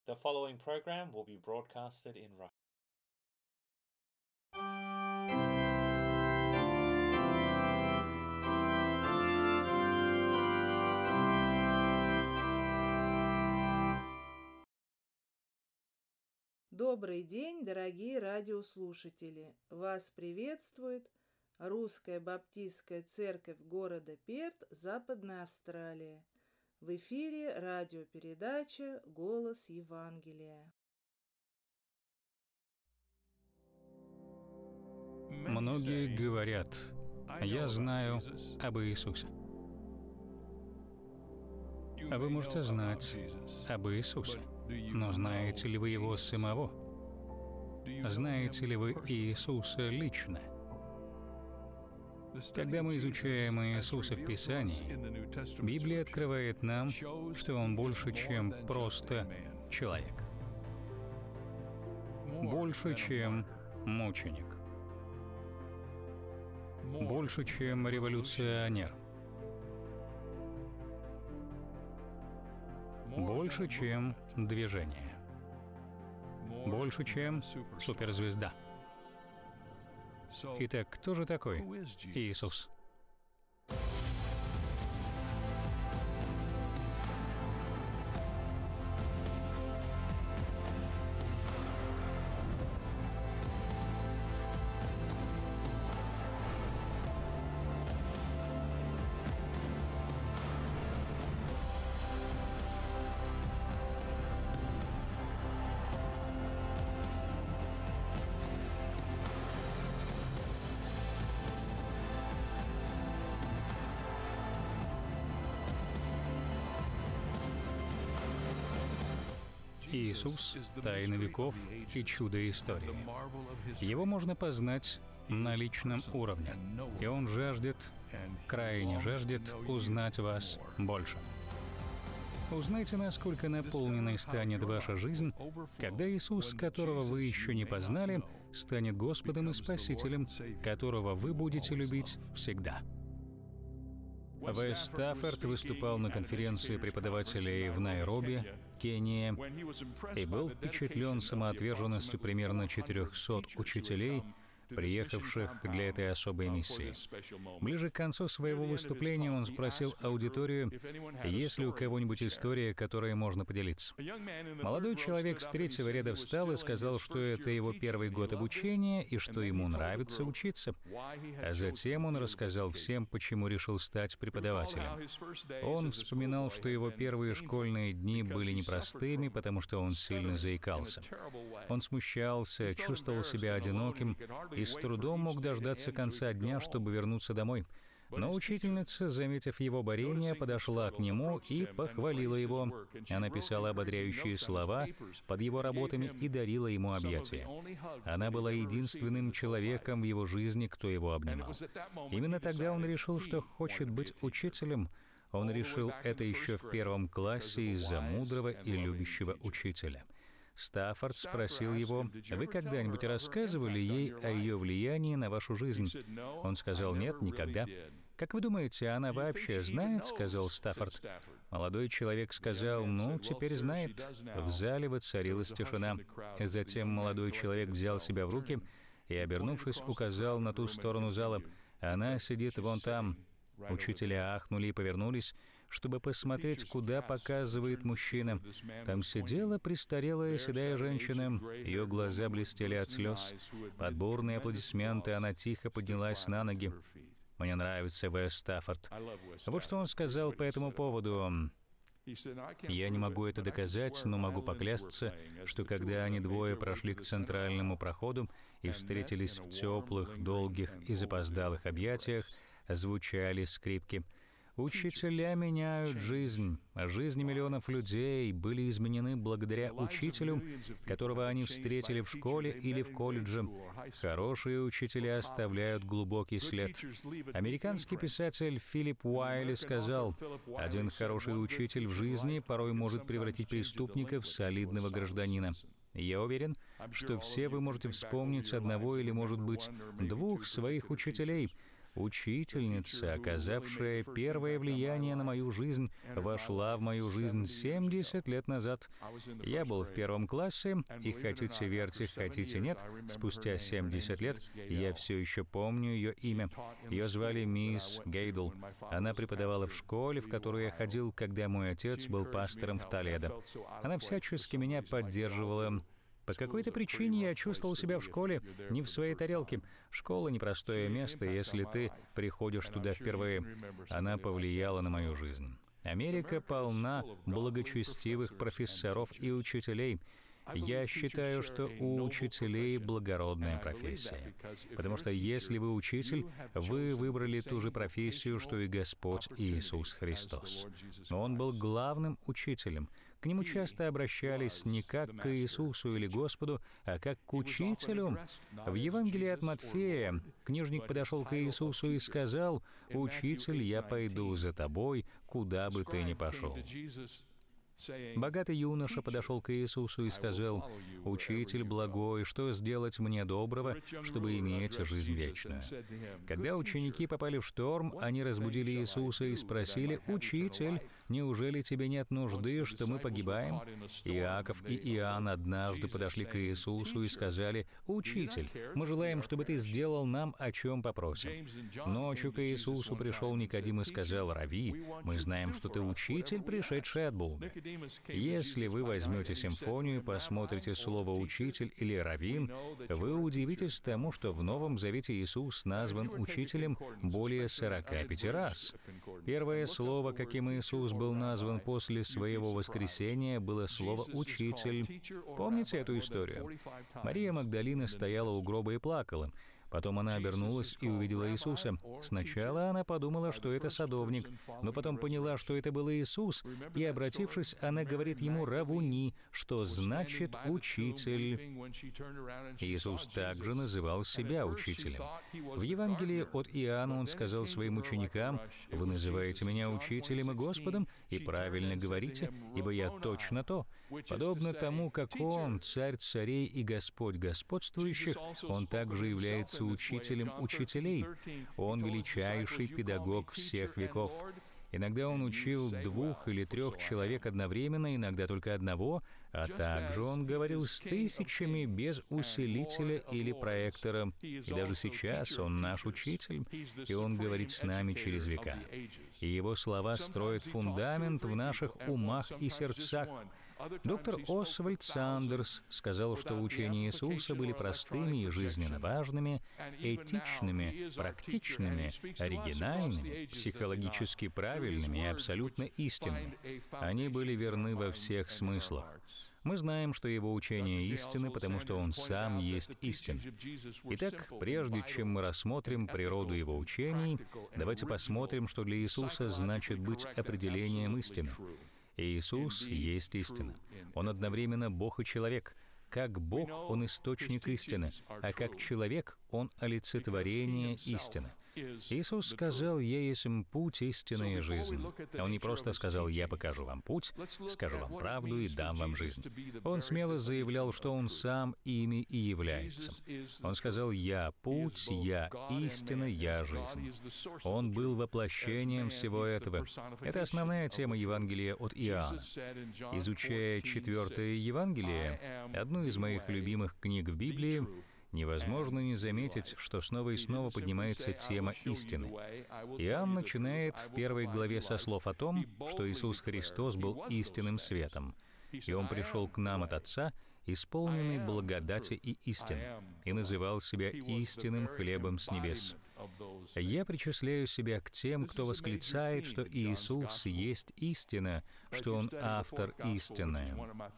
The following program will be broadcasted in Russian. Добрый день, дорогие радиослушатели! Вас приветствует Русская Баптистская Церковь города Перт, Западная Австралия. В эфире радиопередача «Голос Евангелия». Многие говорят: «Я знаю об Иисусе». А вы можете знать об Иисусе, но знаете ли вы Его самого? Знаете ли вы Иисуса лично? Когда мы изучаем Иисуса в Писании, Библия открывает нам, что Он больше, чем просто человек. Больше, чем мученик. Больше, чем революционер. Больше, чем движение. Больше, чем суперзвезда. Итак, кто же такой Иисус? Иисус – тайна веков и чудо истории. Его можно познать на личном уровне, и Он жаждет, крайне жаждет узнать вас больше. Узнайте, насколько наполненной станет ваша жизнь, когда Иисус, которого вы еще не познали, станет Господом и Спасителем, которого вы будете любить всегда. В.С. Стаффорд выступал на конференции преподавателей в Найроби, Кения, и был впечатлен самоотверженностью примерно 400 учителей, приехавших для этой особой миссии. Ближе к концу своего выступления он спросил аудиторию, есть ли у кого-нибудь история, которой можно поделиться. Молодой человек с третьего ряда встал и сказал, что это его первый год обучения и что ему нравится учиться. А затем он рассказал всем, почему решил стать преподавателем. Он вспоминал, что его первые школьные дни были непростыми, потому что он сильно заикался. Он смущался, чувствовал себя одиноким и с трудом мог дождаться конца дня, чтобы вернуться домой. Но учительница, заметив его борение, подошла к нему и похвалила его. Она писала ободряющие слова под его работами и дарила ему объятия. Она была единственным человеком в его жизни, кто его обнимал. Именно тогда он решил, что хочет быть учителем. Он решил это еще в первом классе из-за мудрого и любящего учителя. Стаффорд спросил его: «Вы когда-нибудь рассказывали ей о ее влиянии на вашу жизнь?» Он сказал: «Нет, никогда». «Как вы думаете, она вообще знает?» — сказал Стаффорд. Молодой человек сказал: «Ну, теперь знает». В зале воцарилась тишина. Затем молодой человек взял себя в руки и, обернувшись, указал на ту сторону зала. «Она сидит вон там». Учителя ахнули и повернулись, чтобы посмотреть, куда показывает мужчина. Там сидела престарелая седая женщина, ее глаза блестели от слез. Под бурные аплодисменты она тихо поднялась на ноги. Мне нравится В.С. Стаффорд. Вот что он сказал по этому поводу. Я не могу это доказать, но могу поклясться, что когда они двое прошли к центральному проходу и встретились в теплых, долгих и запоздалых объятиях, звучали скрипки. Учителя меняют жизнь. Жизни миллионов людей были изменены благодаря учителю, которого они встретили в школе или в колледже. Хорошие учителя оставляют глубокий след. Американский писатель Филипп Уайли сказал: «Один хороший учитель в жизни порой может превратить преступника в солидного гражданина». Я уверен, что все вы можете вспомнить одного или, может быть, двух своих учителей. Учительница, оказавшая первое влияние на мою жизнь, вошла в мою жизнь 70 лет назад. Я был в 1 классе, и хотите верьте, хотите нет, спустя 70 лет я все еще помню ее имя. Ее звали мисс Гейдл. Она преподавала в школе, в которую я ходил, когда мой отец был пастором в Толедо. Она всячески меня поддерживала. По какой-то причине я чувствовал себя в школе не в своей тарелке. Школа — непростое место, если ты приходишь туда впервые. Она повлияла на мою жизнь. Америка полна благочестивых профессоров и учителей. Я считаю, что у учителей благородная профессия. Потому что если вы учитель, вы выбрали ту же профессию, что и Господь Иисус Христос. Он был главным учителем. К нему часто обращались не как к Иисусу или Господу, а как к учителю. В Евангелии от Матфея книжник подошел к Иисусу и сказал: «Учитель, я пойду за тобой, куда бы ты ни пошел». Богатый юноша подошел к Иисусу и сказал: «Учитель благой, что сделать мне доброго, чтобы иметь жизнь вечную?» Когда ученики попали в шторм, они разбудили Иисуса и спросили: «Учитель, неужели тебе нет нужды, что мы погибаем?» Иаков и Иоанн однажды подошли к Иисусу и сказали: «Учитель, мы желаем, чтобы ты сделал нам, о чем попросим». Ночью к Иисусу пришел Никодим и сказал: «Рави, мы знаем, что ты учитель, пришедший от Бога». Если вы возьмете симфонию, посмотрите слово «учитель» или «раввин», вы удивитесь тому, что в Новом Завете Иисус назван учителем более 45 раз. Первое слово, каким Иисус был назван после своего воскресения, было слово «учитель». Помните эту историю? Мария Магдалина стояла у гроба и плакала. Потом она обернулась и увидела Иисуса. Сначала она подумала, что это садовник, но потом поняла, что это был Иисус, и, обратившись, она говорит ему «равуни», что значит «учитель». Иисус также называл себя учителем. В Евангелии от Иоанна он сказал своим ученикам: «Вы называете меня учителем и Господом, и правильно говорите, ибо я точно то». Подобно тому, как Он, Царь царей и Господь господствующих, Он также является учителем учителей. Он величайший педагог всех веков. Иногда Он учил 2 или 3 человек одновременно, иногда только одного, а также Он говорил с тысячами без усилителя или проектора. И даже сейчас Он наш учитель, и Он говорит с нами через века. И Его слова строят фундамент в наших умах и сердцах. Доктор Освальд Сандерс сказал, что учения Иисуса были простыми и жизненно важными, этичными, практичными, оригинальными, психологически правильными и абсолютно истинными. Они были верны во всех смыслах. Мы знаем, что Его учение истины, потому что Он сам есть истина. Итак, прежде чем мы рассмотрим природу Его учений, давайте посмотрим, что для Иисуса значит быть определением истины. Иисус есть истина. Он одновременно Бог и человек. Как Бог Он источник истины, а как человек Он олицетворение истины. Иисус сказал: «Я есть путь, истина и жизнь». Он не просто сказал: «Я покажу вам путь, скажу вам правду и дам вам жизнь». Он смело заявлял, что Он сам ими и является. Он сказал: «Я путь, я истина, я жизнь». Он был воплощением всего этого. Это основная тема Евангелия от Иоанна. Изучая 4 Евангелие, одну из моих любимых книг в Библии, невозможно не заметить, что снова и снова поднимается тема истины. Иоанн начинает в 1 главе со слов о том, что Иисус Христос был истинным светом, и Он пришел к нам от Отца, исполненный благодати и истины, и называл себя истинным хлебом с небес. Я причисляю себя к тем, кто восклицает, что Иисус есть истина, что Он автор истины.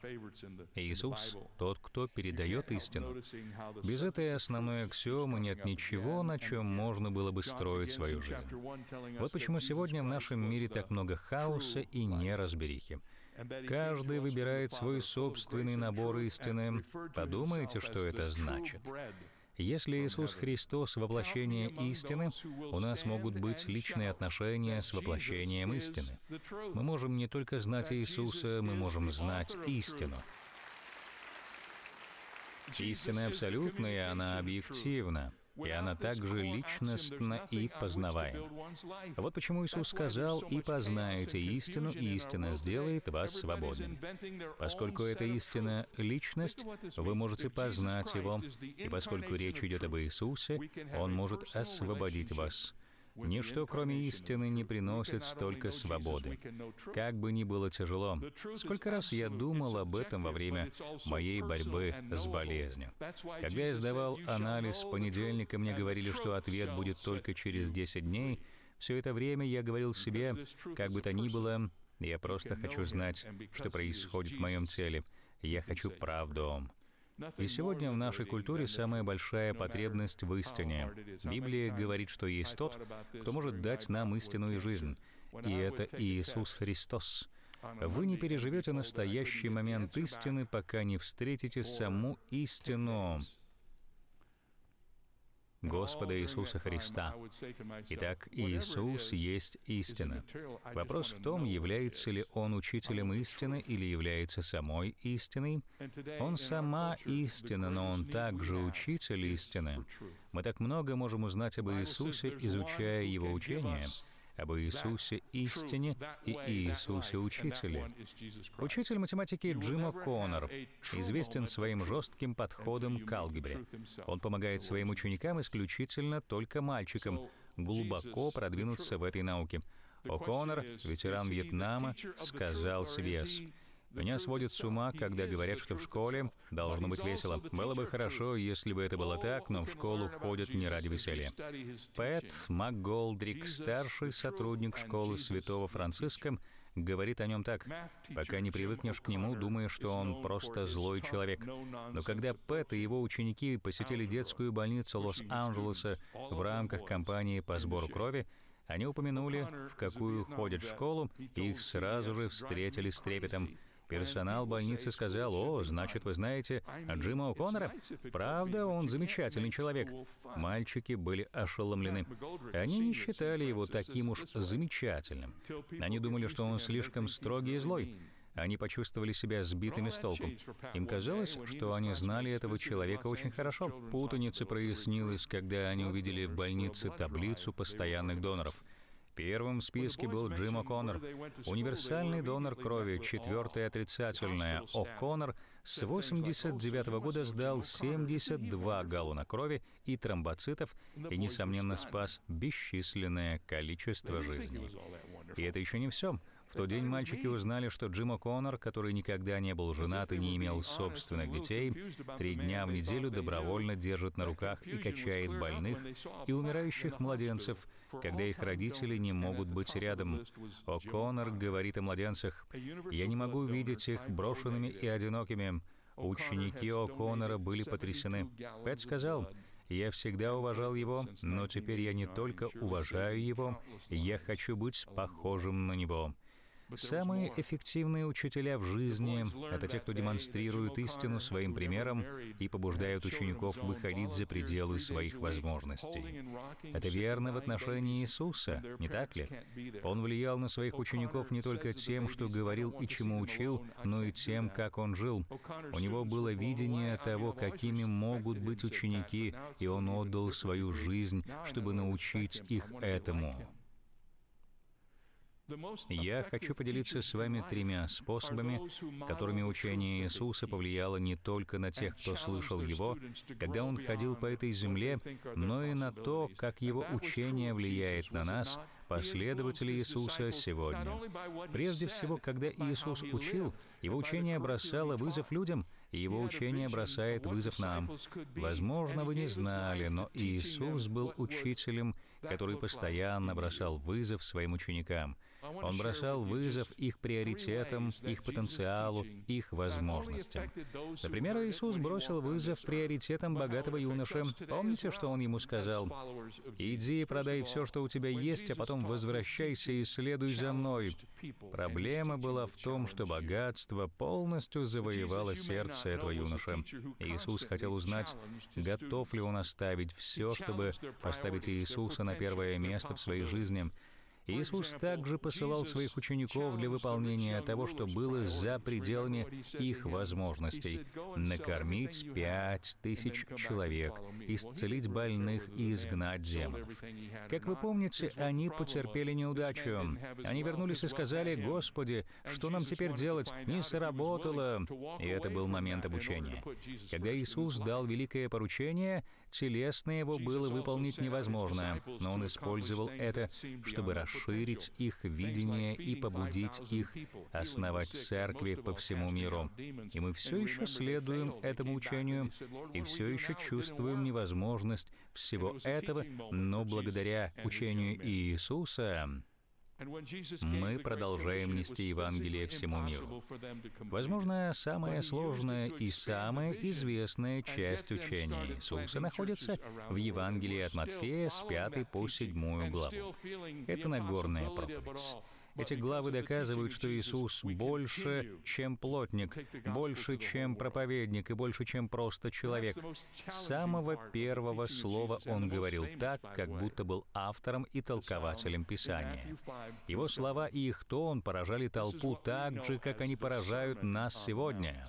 Иисус — тот, кто передает истину. Без этой основной аксиомы нет ничего, на чем можно было бы строить свою жизнь. Вот почему сегодня в нашем мире так много хаоса и неразберихи. Каждый выбирает свой собственный набор истины. Подумайте, что это значит. Если Иисус Христос — воплощение истины, у нас могут быть личные отношения с воплощением истины. Мы можем не только знать Иисуса, мы можем знать истину. Истина абсолютная, она объективна. и она также личностна и познаваема. Вот почему Иисус сказал: «И познаете истину, и истина сделает вас свободными». Поскольку эта истина — личность, вы можете познать Его, и поскольку речь идет об Иисусе, Он может освободить вас. Ничто, кроме истины, не приносит столько свободы. Как бы ни было тяжело. Сколько раз я думал об этом во время моей борьбы с болезнью. Когда я сдавал анализ в понедельник, и мне говорили, что ответ будет только через 10 дней, все это время я говорил себе: как бы то ни было, я просто хочу знать, что происходит в моем теле. Я хочу правду. И сегодня в нашей культуре самая большая потребность в истине. Библия говорит, что есть тот, кто может дать нам истинную жизнь, и это Иисус Христос. Вы не переживете настоящий момент истины, пока не встретите саму истину Господа Иисуса Христа. Итак, Иисус есть истина. Вопрос в том, является ли Он учителем истины или является самой истиной. Он сама истина, но Он также учитель истины. Мы так много можем узнать об Иисусе, изучая Его учение, об Иисусе истине и Иисусе учителе. Учитель математики Джим О'Коннор известен своим жестким подходом к алгебре. Он помогает своим ученикам, исключительно только мальчикам, глубоко продвинуться в этой науке. О'Коннор, ветеран Вьетнама, сказал CBS: «Меня сводит с ума, когда говорят, что в школе должно быть весело. Было бы хорошо, если бы это было так, но в школу ходят не ради веселья». Пэт МакГолдрик, старший сотрудник школы Святого Франциска, говорит о нем так: «Пока не привыкнешь к нему, думаешь, что он просто злой человек». Но когда Пэт и его ученики посетили детскую больницу Лос-Анджелеса в рамках кампании по сбору крови, они упомянули, в какую ходят школу, и их сразу же встретили с трепетом. Персонал больницы сказал: «О, значит, вы знаете Джима О'Коннора? Правда, он замечательный человек». Мальчики были ошеломлены. Они не считали его таким уж замечательным. Они думали, что он слишком строгий и злой. Они почувствовали себя сбитыми с толку. Им казалось, что они знали этого человека очень хорошо. Путаница прояснилась, когда они увидели в больнице таблицу постоянных доноров. Первым в списке был Джим О'Коннор, универсальный донор крови, 4-е отрицательное. О'Коннор с 1989 года сдал 72 галлона крови и тромбоцитов и, несомненно, спас бесчисленное количество жизней. И это еще не все. В тот день мальчики узнали, что Джим О'Коннор, который никогда не был женат и не имел собственных детей, 3 дня в неделю добровольно держит на руках и качает больных и умирающих младенцев, когда их родители не могут быть рядом. О'Коннор говорит о младенцах: «Я не могу видеть их брошенными и одинокими». Ученики О'Коннора были потрясены. Пэт сказал: «Я всегда уважал его, но теперь я не только уважаю его, я хочу быть похожим на него». Самые эффективные учителя в жизни — это те, кто демонстрирует истину своим примером и побуждают учеников выходить за пределы своих возможностей. Это верно в отношении Иисуса, не так ли? Он влиял на своих учеников не только тем, что говорил и чему учил, но и тем, как он жил. У него было видение того, какими могут быть ученики, и он отдал свою жизнь, чтобы научить их этому. Я хочу поделиться с вами 3 способами, которыми учение Иисуса повлияло не только на тех, кто слышал Его, когда Он ходил по этой земле, но и на то, как Его учение влияет на нас, последователи Иисуса, сегодня. Прежде всего, когда Иисус учил, Его учение бросало вызов людям, и Его учение бросает вызов нам. Возможно, вы не знали, но Иисус был учителем, который постоянно бросал вызов своим ученикам. Он бросал вызов их приоритетам, их потенциалу, их возможностям. Например, Иисус бросил вызов приоритетам богатого юноши. Помните, что Он ему сказал? «Иди и продай все, что у тебя есть, а потом возвращайся и следуй за мной». Проблема была в том, что богатство полностью завоевало сердце этого юноши. Иисус хотел узнать, готов ли он оставить все, чтобы поставить Иисуса на первое место в своей жизни. Иисус также посылал своих учеников для выполнения того, что было за пределами их возможностей — накормить 5000 человек, исцелить больных и изгнать демонов. Как вы помните, они потерпели неудачу. Они вернулись и сказали: «Господи, что нам теперь делать? Не сработало». И это был момент обучения. Когда Иисус дал великое поручение, телесно его было выполнить невозможно, но Он использовал это, чтобы расширить их видение и побудить их основать церкви по всему миру. И мы все еще следуем этому учению и все еще чувствуем невозможность всего этого, но благодаря учению Иисуса мы продолжаем нести Евангелие всему миру. Возможно, самая сложная и самая известная часть учения Иисуса находится в Евангелии от Матфея с 5 по 7 главу. Это Нагорная проповедь. Эти главы доказывают, что Иисус больше, чем плотник, больше, чем проповедник и больше, чем просто человек. С самого первого слова Он говорил так, как будто был автором и толкователем Писания. Его слова и их тон поражали толпу так же, как они поражают нас сегодня.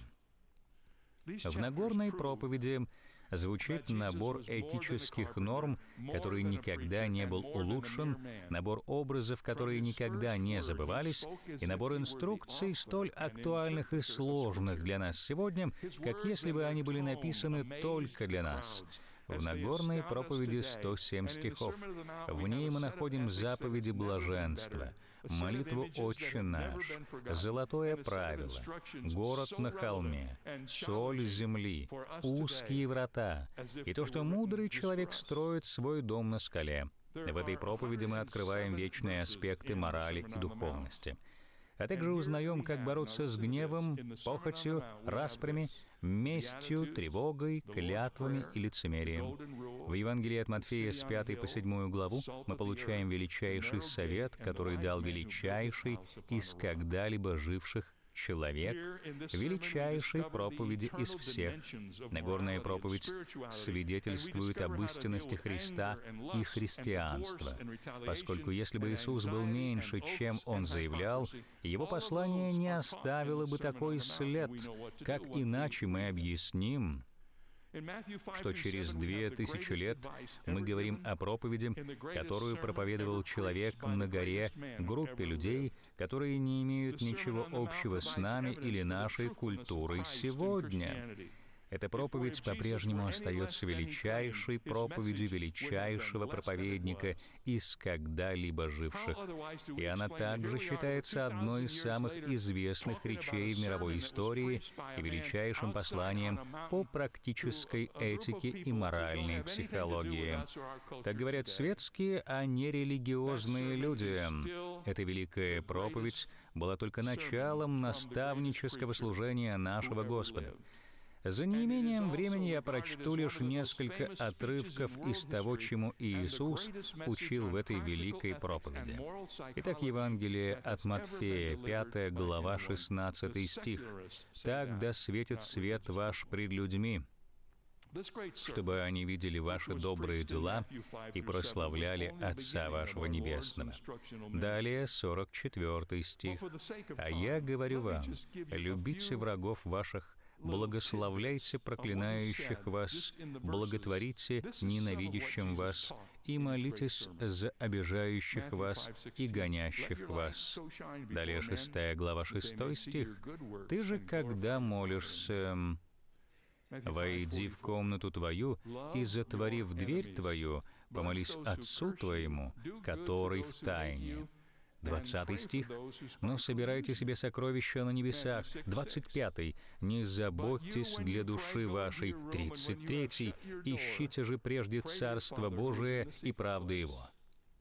В Нагорной проповеди звучит набор этических норм, который никогда не был улучшен, набор образов, которые никогда не забывались, и набор инструкций, столь актуальных и сложных для нас сегодня, как если бы они были написаны только для нас. В Нагорной проповеди 107 стихов. В ней мы находим заповеди блаженства, молитву «Отче наш», золотое правило, город на холме, соль земли, узкие врата и то, что мудрый человек строит свой дом на скале. В этой проповеди мы открываем вечные аспекты морали и духовности, а также узнаем, как бороться с гневом, похотью, распрями, местью, тревогой, клятвами и лицемерием. В Евангелии от Матфея с 5 по 7 главу мы получаем величайший совет, который дал величайший из когда-либо живших человек, величайшей проповеди из всех. Нагорная проповедь свидетельствует об истинности Христа и христианства, поскольку если бы Иисус был меньше, чем Он заявлял, Его послание не оставило бы такой след. Как иначе мы объясним, что через 2000 лет мы говорим о проповеди, которую проповедовал человек на горе группе людей, которые не имеют ничего общего с нами или нашей культурой сегодня. Эта проповедь по-прежнему остается величайшей проповедью величайшего проповедника из когда-либо живших. И она также считается одной из самых известных речей в мировой истории и величайшим посланием по практической этике и моральной психологии. Так говорят светские, а не религиозные люди. Эта великая проповедь была только началом наставнического служения нашего Господа. За неимением времени я прочту лишь несколько отрывков из того, чему Иисус учил в этой великой проповеди. Итак, Евангелие от Матфея, 5 глава, 16 стих. «Так да светит свет ваш пред людьми, чтобы они видели ваши добрые дела и прославляли Отца вашего Небесного». Далее 44 стих. «А я говорю вам, любите врагов ваших, благословляйте проклинающих вас, благотворите ненавидящим вас, и молитесь за обижающих вас и гонящих вас». Далее 6 глава, 6 стих. «Ты же, когда молишься, войди в комнату твою и, затворив дверь твою, помолись Отцу твоему, который в тайне». 20 стих. «Но собирайте себе сокровища на небесах». 25. «Не заботьтесь для души вашей». 33. «Ищите же прежде Царство Божие и правды Его».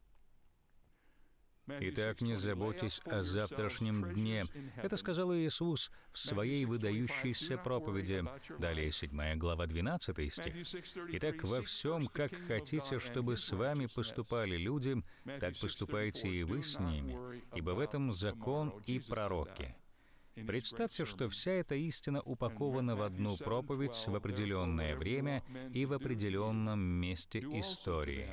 Итак, не заботьтесь о завтрашнем дне. Это сказал Иисус в своей выдающейся проповеди. Далее 7 глава, 12 стих. «Итак, во всем, как хотите, чтобы с вами поступали люди, так поступайте и вы с ними, ибо в этом закон и пророки». Представьте, что вся эта истина упакована в одну проповедь в определенное время и в определенном месте истории.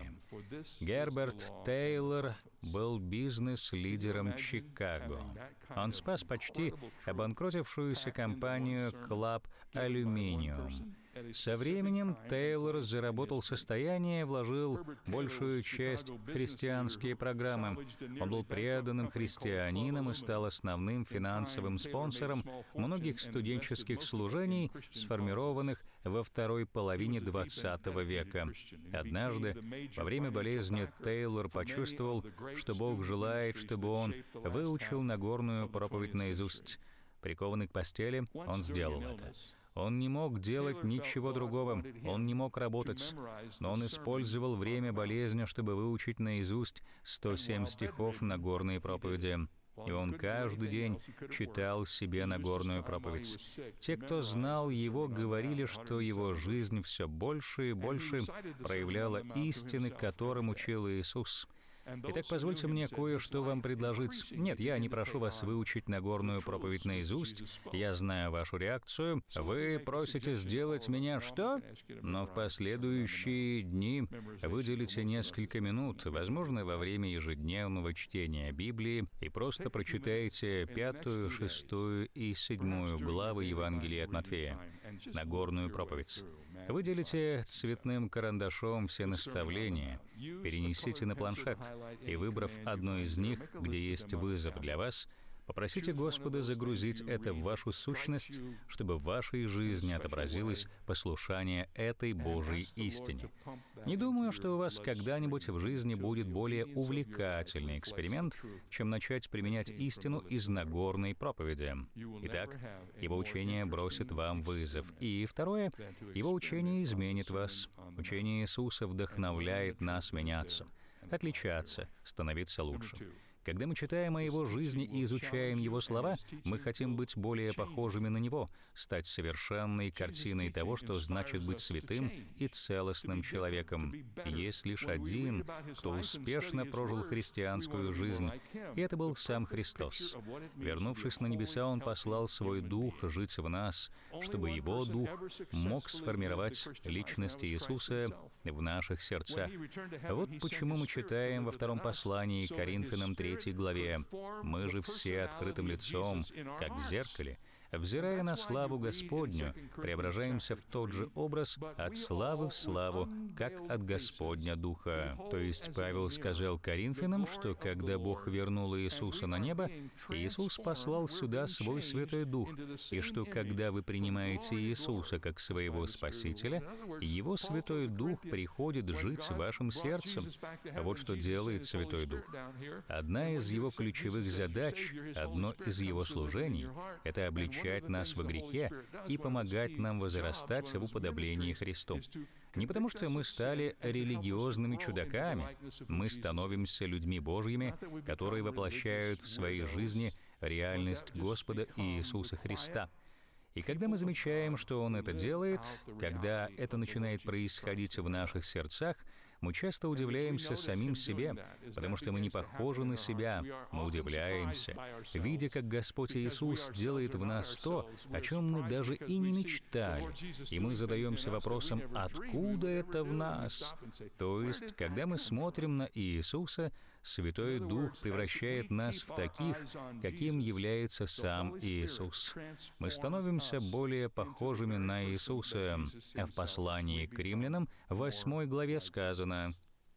Герберт Тейлор был бизнес-лидером Чикаго. Он спас почти обанкротившуюся компанию Club Aluminium. Со временем Тейлор заработал состояние, вложил большую часть в христианские программы. Он был преданным христианином и стал основным финансовым спонсором многих студенческих служений, сформированных во второй половине XX века. Однажды, во время болезни, Тейлор почувствовал, что Бог желает, чтобы он выучил Нагорную проповедь наизусть. Прикованный к постели, он сделал это. Он не мог делать ничего другого, он не мог работать, но он использовал время болезни, чтобы выучить наизусть 107 стихов Нагорной проповеди. И он каждый день читал себе Нагорную проповедь. Те, кто знал его, говорили, что его жизнь все больше и больше проявляла истины, которым учил Иисус. Итак, позвольте мне кое-что вам предложить. Нет, я не прошу вас выучить Нагорную проповедь наизусть. Я знаю вашу реакцию. Вы просите сделать меня что? Но в последующие дни выделите несколько минут, возможно, во время ежедневного чтения Библии, и просто прочитайте 5, 6 и 7 главы Евангелия от Матфея, Нагорную проповедь. Выделите цветным карандашом все наставления, перенесите на планшет, и, выбрав одно из них, где есть вызов для вас, попросите Господа загрузить это в вашу сущность, чтобы в вашей жизни отобразилось послушание этой Божьей истине. Не думаю, что у вас когда-нибудь в жизни будет более увлекательный эксперимент, чем начать применять истину из Нагорной проповеди. Итак, его учение бросит вам вызов. И второе, его учение изменит вас. Учение Иисуса вдохновляет нас меняться, отличаться, становиться лучше. Когда мы читаем о Его жизни и изучаем Его слова, мы хотим быть более похожими на Него, стать совершенной картиной того, что значит быть святым и целостным человеком. Есть лишь один, кто успешно прожил христианскую жизнь, и это был сам Христос. Вернувшись на небеса, Он послал Свой Дух жить в нас, чтобы Его Дух мог сформировать личность Иисуса в наших сердцах. Вот почему мы читаем во втором послании к Коринфянам 3 главе: «Мы же все открытым лицом, как в зеркале, взирая на славу Господню, преображаемся в тот же образ от славы в славу, как от Господня Духа». То есть Павел сказал Коринфянам, что когда Бог вернул Иисуса на небо, Иисус послал сюда Свой Святой Дух, и что когда вы принимаете Иисуса как своего Спасителя, Его Святой Дух приходит жить в вашем сердце. Вот что делает Святой Дух. Одна из Его ключевых задач, одно из Его служений — это обличать нас во грехе и помогать нам возрастать в уподоблении Христу. Не потому, что мы стали религиозными чудаками, мы становимся людьми Божьими, которые воплощают в своей жизни реальность Господа Иисуса Христа. И когда мы замечаем, что Он это делает, когда это начинает происходить в наших сердцах, мы часто удивляемся самим себе, потому что мы не похожи на себя. Мы удивляемся, видя, как Господь Иисус делает в нас то, о чем мы даже и не мечтали. И мы задаемся вопросом, откуда это в нас? То есть, когда мы смотрим на Иисуса, Святой Дух превращает нас в таких, каким является сам Иисус. Мы становимся более похожими на Иисуса. А в послании к Римлянам, в 8 главе сказано: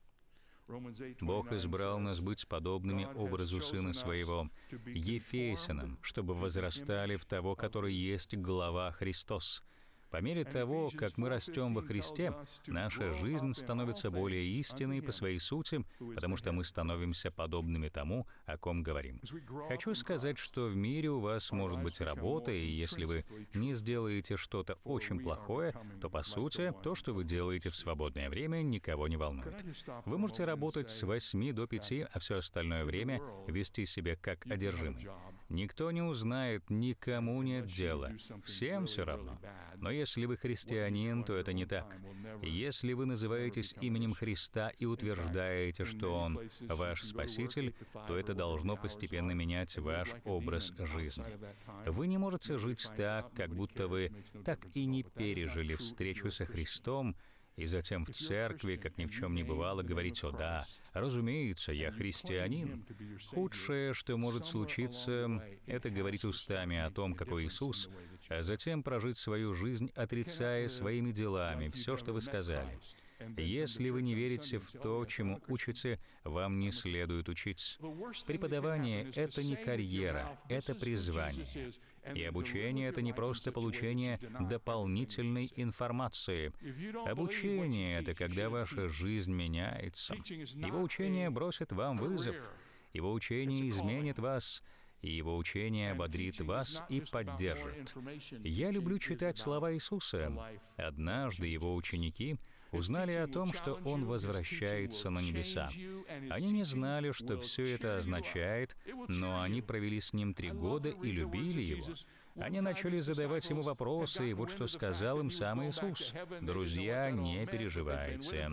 «Бог избрал нас быть подобными образу Сына Своего, Ефесянам, чтобы возрастали в того, который есть глава Христос». По мере того, как мы растем во Христе, наша жизнь становится более истинной по своей сути, потому что мы становимся подобными тому, о ком говорим. Хочу сказать, что в мире у вас может быть работа, и если вы не сделаете что-то очень плохое, то, по сути, то, что вы делаете в свободное время, никого не волнует. Вы можете работать с 8 до 5, а все остальное время вести себя как одержимый. Никто не узнает, никому нет дела, всем все равно. Но если вы христианин, то это не так. Если вы называетесь именем Христа и утверждаете, что Он ваш Спаситель, то это должно постепенно менять ваш образ жизни. Вы не можете жить так, как будто вы так и не пережили встречу со Христом, и затем в церкви, как ни в чем не бывало, говорить: «О да, разумеется, я христианин». Худшее, что может случиться, это говорить устами о том, какой Иисус, а затем прожить свою жизнь, отрицая своими делами все, что вы сказали. Если вы не верите в то, чему учите, вам не следует учиться. Преподавание — это не карьера, это призвание. И обучение — это не просто получение дополнительной информации. Обучение — это когда ваша жизнь меняется. Его учение бросит вам вызов. Его учение изменит вас. И Его учение ободрит вас и поддержит. Я люблю читать слова Иисуса. Однажды Его ученики узнали о том, что Он возвращается на небеса. Они не знали, что все это означает, но они провели с Ним 3 года и любили Его. Они начали задавать Ему вопросы, и вот что сказал им сам Иисус: «Друзья, не переживайте.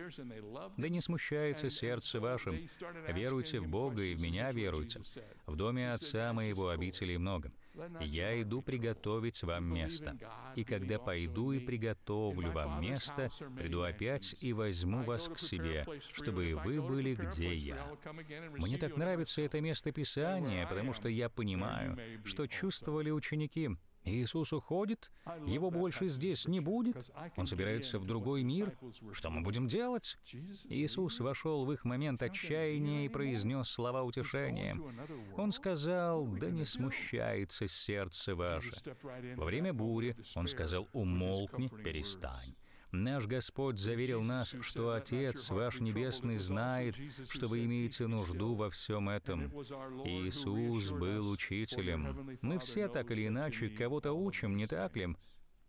Да не смущается сердце вашим. Веруйте в Бога и в Меня веруйте. В доме Отца Моего обителей много. Я иду приготовить вам место. И когда пойду и приготовлю вам место, приду опять и возьму вас к себе, чтобы и вы были, где я». Мне так нравится это место Писания, потому что я понимаю, что чувствовали ученики. Иисус уходит, Его больше здесь не будет, Он собирается в другой мир. Что мы будем делать? Иисус вошел в их момент отчаяния и произнес слова утешения. Он сказал: «Да не смущается сердце ваше». Во время бури Он сказал: «Умолкни, перестань». Наш Господь заверил нас, что Отец ваш Небесный знает, что вы имеете нужду во всем этом. Иисус был учителем. Мы все так или иначе кого-то учим, не так ли?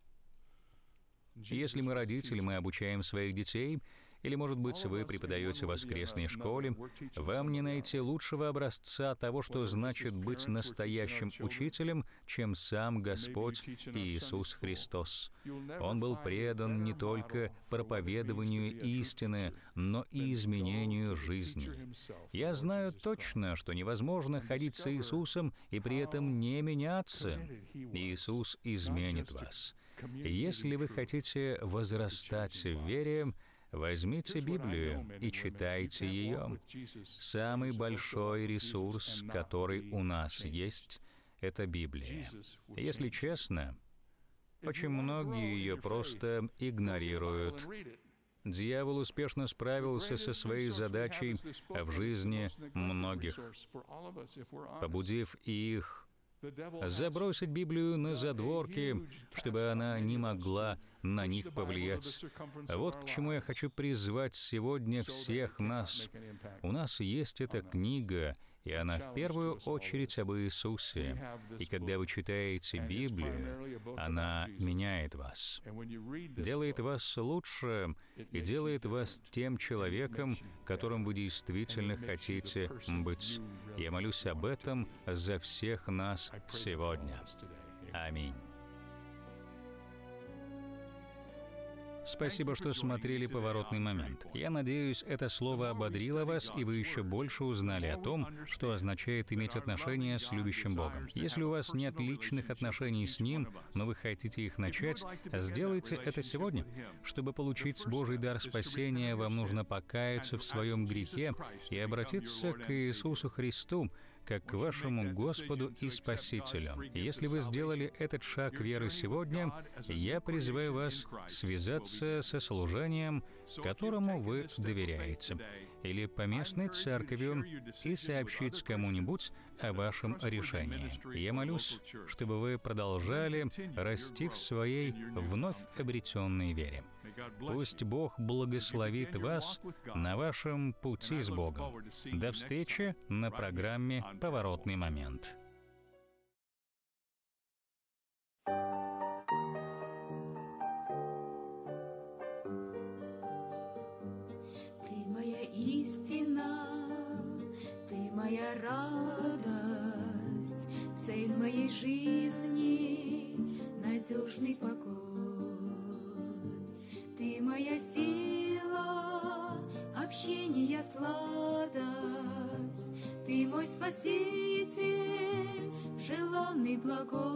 Если мы родители, мы обучаем своих детей, или, может быть, вы преподаете в воскресной школе, вам не найти лучшего образца того, что значит быть настоящим учителем, чем сам Господь Иисус Христос. Он был предан не только проповедованию истины, но и изменению жизни. Я знаю точно, что невозможно ходить с Иисусом и при этом не меняться. Иисус изменит вас. Если вы хотите возрастать в вере, возьмите Библию и читайте ее. Самый большой ресурс, который у нас есть, это Библия. Если честно, очень многие ее просто игнорируют. Дьявол успешно справился со своей задачей в жизни многих, побудив их забросить Библию на задворки, чтобы она не могла на них повлиять. Вот к чему я хочу призвать сегодня всех нас. У нас есть эта книга, и она в первую очередь об Иисусе. И когда вы читаете Библию, она меняет вас, делает вас лучше и делает вас тем человеком, которым вы действительно хотите быть. Я молюсь об этом за всех нас сегодня. Аминь. Спасибо, что смотрели «Поворотный момент». Я надеюсь, это слово ободрило вас, и вы еще больше узнали о том, что означает иметь отношения с любящим Богом. Если у вас нет личных отношений с Ним, но вы хотите их начать, сделайте это сегодня. Чтобы получить Божий дар спасения, вам нужно покаяться в своем грехе и обратиться к Иисусу Христу, как к вашему Господу и Спасителю. Если вы сделали этот шаг веры сегодня, я призываю вас связаться со служением, которому вы доверяете, или поместной церковью, и сообщить кому-нибудь о вашем решении. Я молюсь, чтобы вы продолжали расти в своей вновь обретенной вере. Пусть Бог благословит вас на вашем пути с Богом. До встречи на программе «Поворотный момент». Ты моя истина, ты моя радость, моей жизни надежный покой. Ты моя сила, общение, сладость. Ты мой спаситель, желанный, благой.